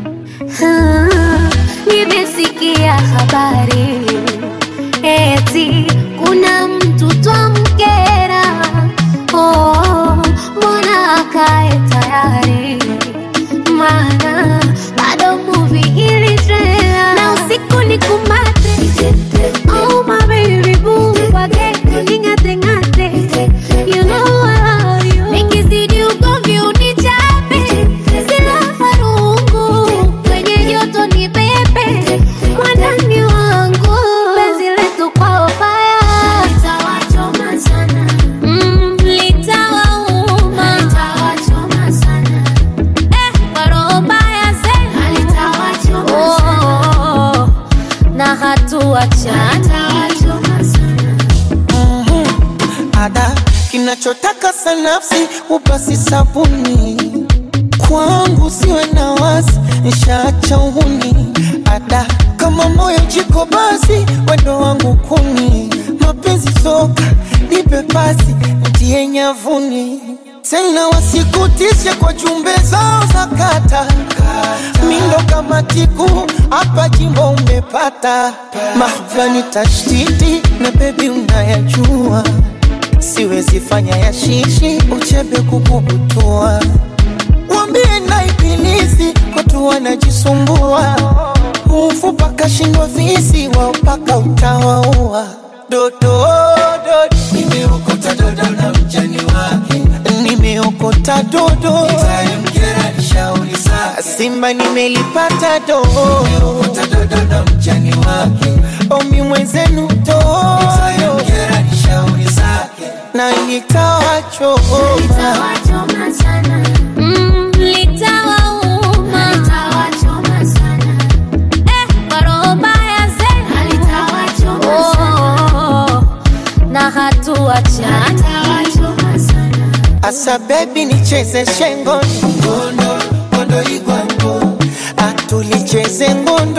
Nimesikia habari eti kuna mtu twamkera. Oh, mbona akae tayari, mana bado movie ili trailer. Na usiku ni kumate, oh my baby boo, wage ningate ngate. You know I love you. Nikizidi ugomvi unichape, sila farungu, kwenye joto ni pepe, mwandani wangu. Penzi letu kwa fire, litawachoma sana. Mm, litawauma, litawachoma sana. Eh, kwa roho mbaya zena, litawachoma sana. Oh, na hatuachana, litawachoma sana. Ada kinachotaka sanafsi upasi sabuni, kwangu siwe na wasi, nishaacha uhuni. Ada kama moyo jiko basi, wendo wangu kuni. Mapenzi soka, nipe pasi, ntie nyavuni. Tena wasikutishe kwa jumbe zao za kata, mindo kama tiku, hapa jimbo umepata. Mahvani tashtiti, na baby unayajua, siwezi fanya ya shishi, uchebe kukubutua. Wambie na ibilisi, watu wanajisumbua. Ufu paka shindwa visi, wao paka utawaua. Dodo, dodo, nimeokota dodo na mjani wake. Nimeokota dodo, itayemkera nishauri zake. Simba nimelipata dodo, nimeokota dodo na mjani wake. Omi mwenzenu dodo, itayemkera nishauri zake. Na nitawachoma, litawachoma sana. Mm, litawauma, litawachoma sana. Eh, kwa roho mbaya zena, litawachoma sana. Oh, na hatuachana, litawachoma sana. Asa baby nicheze shengo, ngondo, ngondo igwango. Atulicheze ngondo,